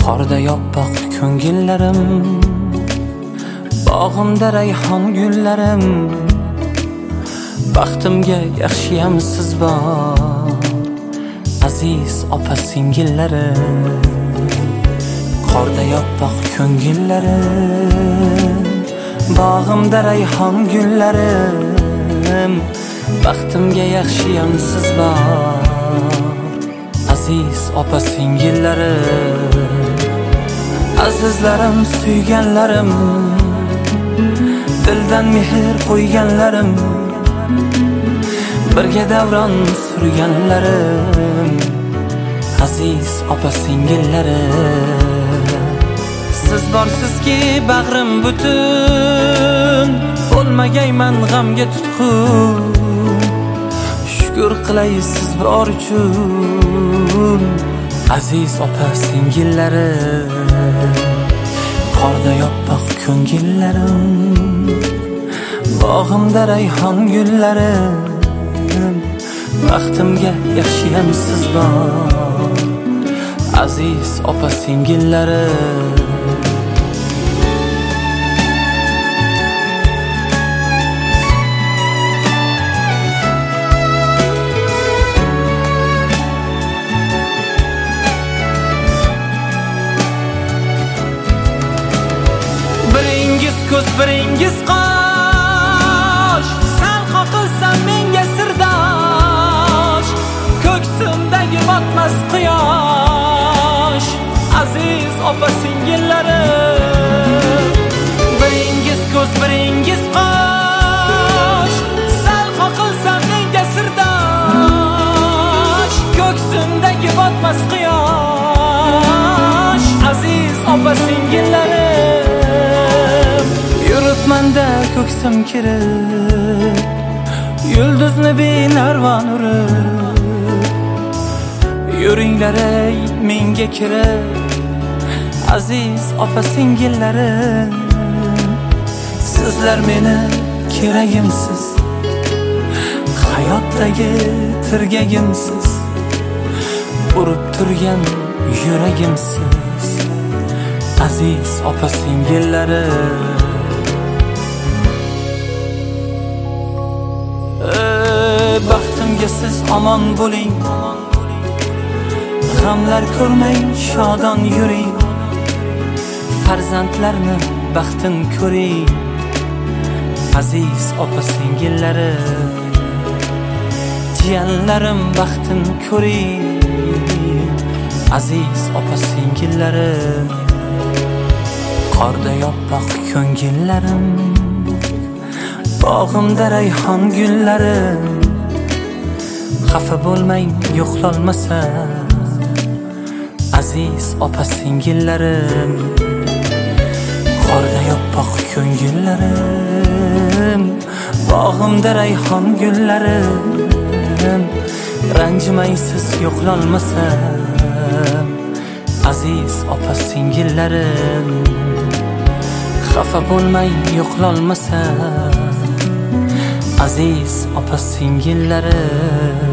Qorda yoppoq ko'ngillarim, bog'imda rayhon gullarim. Baxtimga yaxshiyam siz bor, aziz opa singillarim. Qorda yoppoq ko'ngillarim, bog'imda rayhon gullarim. Baxtimga yaxshiyam siz bor, aziz opa singillarim. Azizlarim, suyganlarim, dildan mehr qo'yganlarim, birga davron surganlarim, aziz opa singillarim. Siz borsizki bag'rim butun, bo'lmagayman g'amga tutqun. Shukr qilay siz bor uchun, aziz opa singillarim. Qorda yoppoq ko'ngillarim, bog'imda rayhon gullarim. Baxtimga yaxshiyam siz bor, aziz opa singillarim. Ko'z biringiz qosh, sal qoqilsam menga sirdosh. Ko'ksimdagi botmas quyosh, aziz opa singillarim. Biringiz ko'z biringiz qosh, sal qoqilsam menga sirdosh. Ko'ksimdagi botmas quyosh, aziz opa singillarim. Yuribmanda ko'ksim kirib, yulduzni binarvon urib. Yuringlar ey menga kirib, aziz opa singillarim. Sizlar meni keragimsiz, hayotdagi tirgagimsiz, urib turgan yuragimsiz, aziz opa singillarim. Baxtimga siz omon bo'ling, g'amlar ko'rmang, shodon yuring. Farzandlarni baxtin ko'ring, aziz opa singillarim. Jiyanlarim baxtin ko'ring, aziz opa singillarim. Qorda yoppoq ko'ngillarim, bog'imda rayhon gullarim. Xafa bo'lmang yo'qlolmasam, aziz opa singillarim. Qorda yoppoq ko'ngillarim, bog'imda rayhon gullarim. Ranjimaysiz yo'qlolmasam, aziz opa singillarim. Xafa bo'lmang yo'qlolmasam, aziz opa singillarim.